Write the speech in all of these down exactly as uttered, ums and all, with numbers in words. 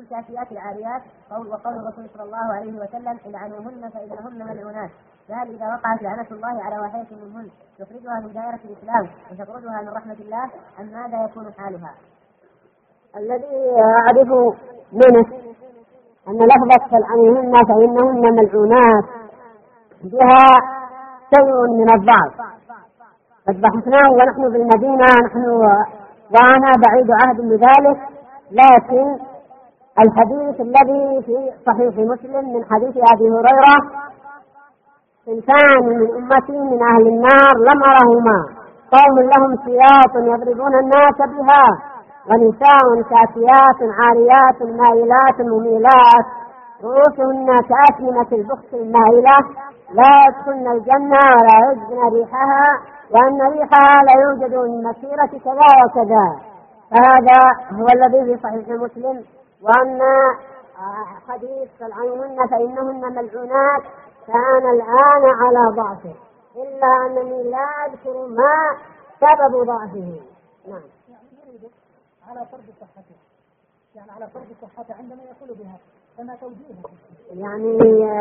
الكاسيات العاريات، وقول الرسول صلى الله عليه وسلم العنوهن فإنهن ملعونات. ذلك إذا وقعت لعنة الله على واحدة منهن تخرجها من دائرة الإسلام وتطردها من رحمة الله، أم ماذا يكون حالها؟ الذي أعرف منه أن لفظة فالعنوهن فإنهن ملعونات بها شيء من الضعف، قد بحثناه ونحن بالمدينة نحن وأنا بعيد عهد بذلك، لكن الحديث الذي في صحيح مسلم من حديث أبي هريرة صنفان من أمتي من أهل النار لم أرهما، قوم لهم سياط يضربون الناس بها، ونساء كاسيات عاريات مائلات مميلات رؤوسهن كأسنمة البخت المائلة لا يدخلن الجنة ولا يجدن ريحها، وأن ريحها لا يوجد من مسيرة كذا وكذا. فهذا هو الذي في صحيح مسلم. وأن حديث فالعنوهن فإنهن ملعونات كان الآن على ضعفه، إلا أنني لا أذكر ما سبب ضعفه. نعم. على فرض صحته، يعني على فرض صحته عندما يقول بها فما توجيهه؟ يعني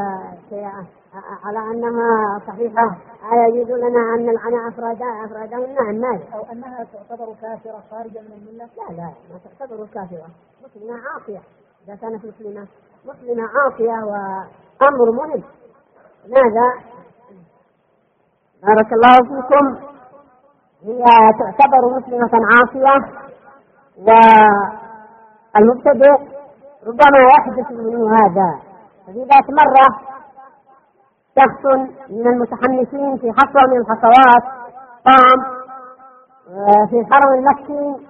على أنها صحيحة يجوز لنا أن نلعن أفرادها أفرادهن الناس، أو أنها تعتبر كافرة خارجة من الملة؟ لا لا ما تعتبر كافرة، مسلمة عاصية. إذا كانت مسلمة مسلمة عاصية وأمر مهم. ماذا؟ بارك الله فيكم. هي تعتبر مسلمة عاصية، والمبتدئ ربما يحدث منه هذا. ففي ذات مرة شخص من المتحمسين في حصوة من الحصوات قام في الحرم المكي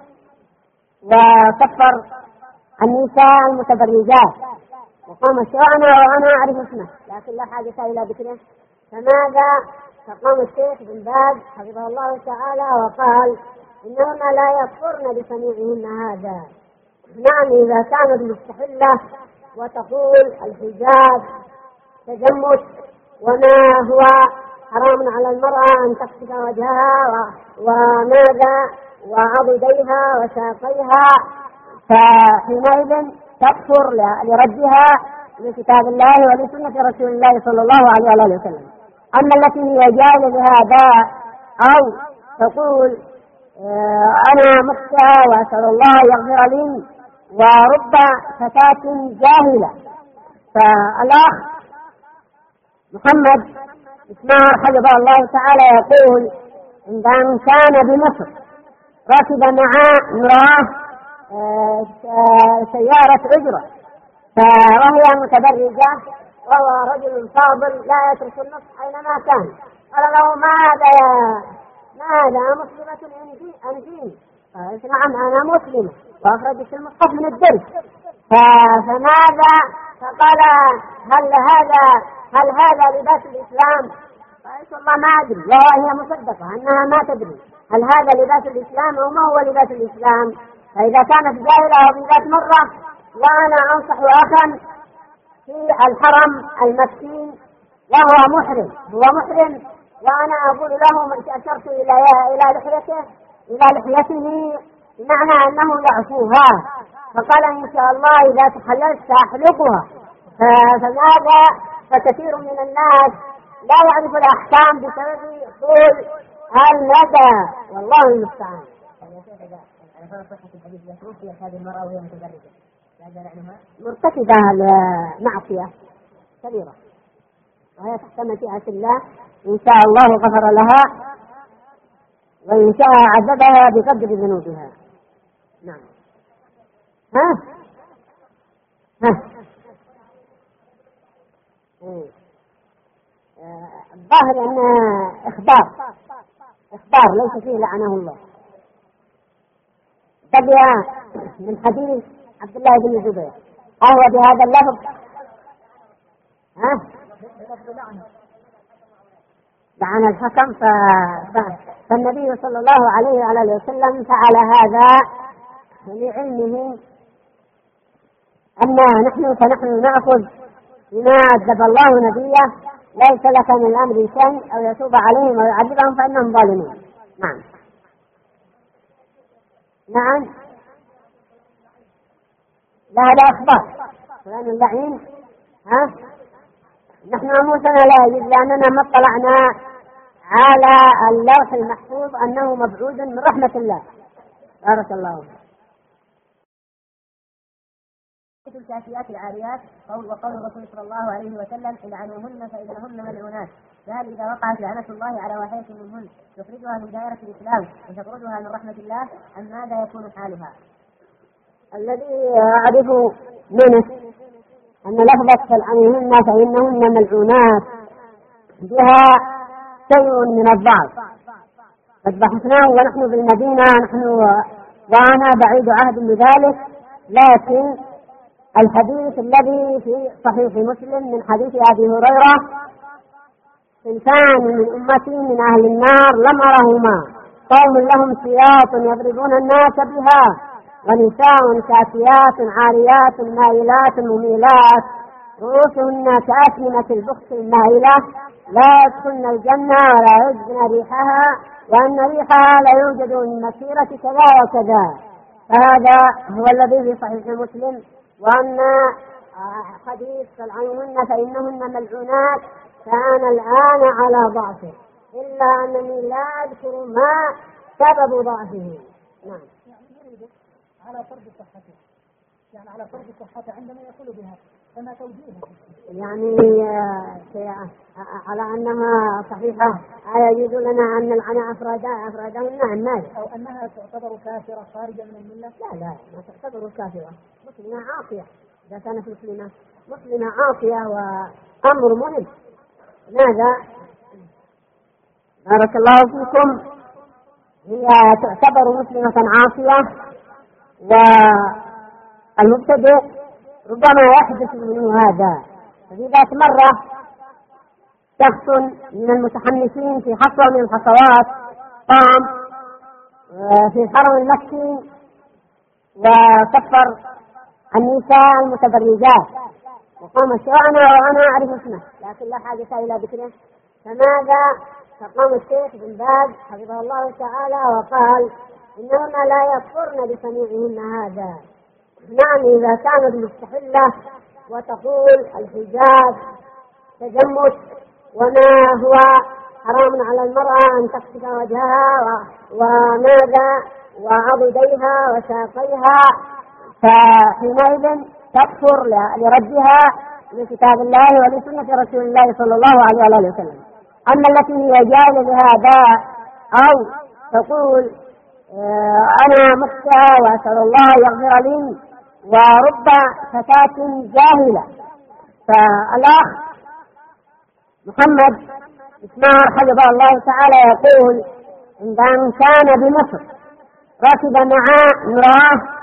وكفر النساء المتبرجات، وقام الشيخ وأنا أعرف اسمه لكن لا حاجة إلى ذكره. فماذا؟ فقام الشيخ بن باز حفظه الله تعالى وقال إنهن لا يكفرن بصنيعهن هذا. نعم إذا كانت مستحلة وتقول الحجاب تجمد وما هو حرام على المرأة أن تكشف وجهها وماذا وعضديها وساقيها، فحينئذ تكفر لردها لكتاب الله ولسنة رسول الله صلى الله عليه وآله وسلم. أما التي هي جاهلة بهذا أو تقول أنا مخطئة وأسأل الله يغفر لي، ورب فتاة جاهلة. فالأخ محمد إسماعيل حفظه الله تعالى يقول عندما كان بمصر ركب مع امرأة سيارة أجرة فوهي متبرجة وهو رجل فاضل لا يترك النصح أينما كان، قال له ماذا يا ماذا مسلمة أنجيني؟ قال نعم أنا مسلمة وأخرجت المصحف من الدرس. فماذا؟ فقال هل هذا هل هذا لباس الإسلام؟ قال والله ما أدري، وهي مصدقة أنها ما تدري هل هذا لباس الإسلام أو ما هو لباس الإسلام. فإذا كانت جاهلة وفي ذات مرة، وأنا أنصح أخا في الحرم المكي وهو محرم هو محرم وأنا أقول له أشرت إلى إلى لحيته إلى لحيته بمعنى أنه يعفوها، فقال إن شاء الله إذا تحللت سأحلقها. فماذا؟ فكثير من الناس لا يعرف الأحكام بسبب طول المدى، والله المستعان. على فرض صحة الحديث يكون في هذه المرأة وهي متبرجة لا لعنها مرتكبة معصية كبيرة وهي تحت مشيئة الله، إن شاء الله غفر لها وإن شاء عذبها بقدر ذنوبها. نعم. ها ها الظاهر أن إخبار إخبار ليس فيه لعنه الله. تبع من حديث عبد الله بن الزبير أهو بهذا اللفظ ها لعن الحكم. ف... فالنبي صلى الله عليه وعلى وسلم فعل هذا لعلمه أن نحن فنحن نأخذ بما عذب الله نبيه، ليس لك من الأمر شيء أو يتوب عليهم أو يعذبهم فإنهم ظالمون. نعم نعم لا هذا أخبار فلان اللعين. ها نحن ناموسنا لا يجوز لأننا ما اطلعنا على اللوح المحفوظ أنه مبعوث من رحمة الله. بارك الله فيك. الكافيات العاريات قول وقول الرسول صلى الله عليه وسلم العنوهن فإنهن ملعونات، قال إذا وقعت لعنة الله على واحدة منهن تخرجها من دائرة الإسلام وتطردها من رحمة الله، أم ماذا يكون حالها؟ الذي أعرف منه أن لفظة العنوهن فإنهن ملعونات بها شيء من الضعف، قد بحثناه ونحن بالمدينة نحن وأنا بعيد عهد بذلك، لكن الحديث الذي في صحيح مسلم من حديث أبي هريرة صنفان من أمتي من أهل النار لم أرهما، قوم لهم سياط يضربون الناس بها ونساء كاسيات عاريات مائلات مميلات رؤوسهن كأسنمة البخت المائلة لا يدخلن الجنة ولا يجدن ريحها وأن ريحها لا يوجد من مسيرة كذا وكذا. فهذا هو الذي في صحيح مسلم. وأن حديث فالعنوهن فإنهن ملعونات كان الآن على ضعفه، إلا أنني لا أذكر ما سبب ضعفه. نعم. يعني يريد على فرض صحته، يعني على فرض صحته عندما يقول بها فما توجيهه؟ يعني على أنها صحيحة يجوز لنا أن نلعن أفرادها أفرادهن عن ماذا؟ أو أنها تعتبر كافرة خارجة من الملة؟ لا لا ما تعتبر كافرة، مسلمة عاصية. إذا كانت مسلمة مسلمة عاصية وأمر مهم. ماذا؟ بارك الله فيكم. هي تعتبر مسلمة عاصية، والمبتدئ ربما يحدث منه هذا. ففي ذات مرة شخص من المتحمسين في حصوة من الحصوات قام في الحرم المكي وكفر النساء المتبرجات، وقام الشيخ وأنا أعرف اسمه لكن لا حاجة إلى ذكره. فماذا؟ فقام الشيخ بن باز حفظه الله تعالى وقال إنهن لا يكفرن بصنيعهن هذا. نعم إذا كانت مستحلة وتقول الحجاب تجمد وما هو حرام على المرأة أن تكشف وجهها وماذا وعضديها وساقيها، فحينئذ تكفر لردها لكتاب الله ولسنة رسول الله صلى الله عليه وآله وسلم. أما التي هي جاهلة بهذا أو تقول أنا مخطئة وأسأل الله يغفر لي، ورب فتاة جاهلة. فالأخ محمد إسماعيل حفظه الله تعالى يقول عندما كان بمصر ركب معه امرأة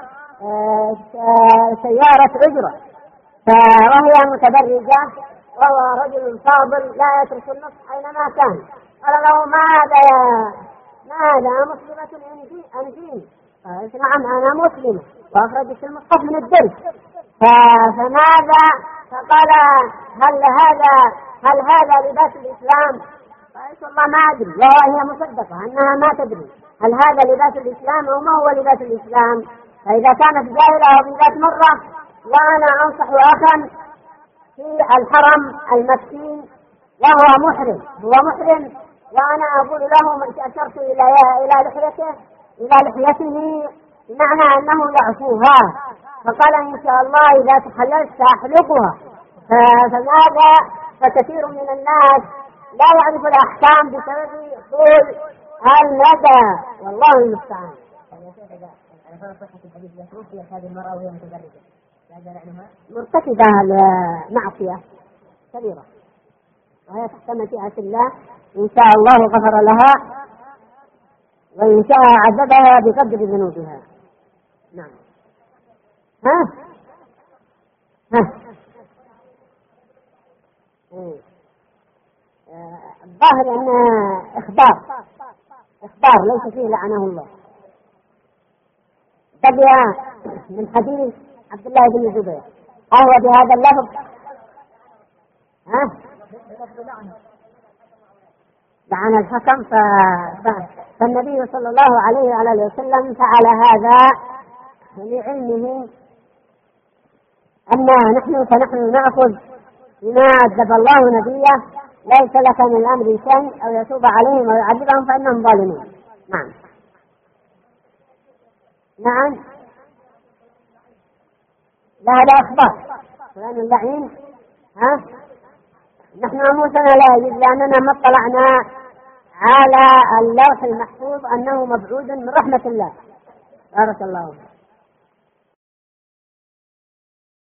سيارة أجرة وهي متبرجة وهو رجل فاضل لا يترك النص أينما كان، قال له ماذا يا ماذا مسلمة أنجيني؟ قال نعم أنا مسلمة وأخرجت المصحف من الدرس. فماذا؟ فقال هل هذا هل هذا لباس الإسلام؟ قالت والله ما أدري، وهي مصدقة أنها ما تدري هل هذا لباس الإسلام أو ما هو لباس الإسلام. فإذا كانت جاهلة وفي ذات مرة، وأنا أنصح أخا في الحرم المكي وهو محرم هو محرم وأنا أقول له أشرت إلى إلى لحيته إلى لحيته بمعنى أنه يعفوها، فقال إن شاء الله إذا تحللت سأحلقها. فماذا؟ فكثير من الناس لا يعرف الأحكام بسبب طول المدى، والله المستعان. على فرض صحة الحديث إذا توفيت هذه المرأة وهي متبرجة لا جاء لعنها؟ مرتكبة معصية كبيرة وهي تحت مشيئة الله، إن شاء الله غفر لها وإن شاء عذبها بقدر ذنوبها. نعم. ها ها الظاهر أن إخبار إخبار ليس فيه لعنه الله. تبع من حديث عبد الله بن الزبير أهو بهذا اللفظ ها لعن الحكم. ف... فالنبي صلى الله عليه وعلى اله وسلم فعل هذا لعلمه أما نحن فنحن نأخذ بما أدب الله نبيه، ليس لك من الأمر شيء، أو يتوب عليهم أو يعذبهم فإنهم ظالمون. نعم نعم لا هذا أخبار فلان اللعين. ها نحن أموتنا لا يجوز لأننا ما اطلعنا على اللوح المحفوظ أنه مبعود من رحمة الله. بارك الله فيك.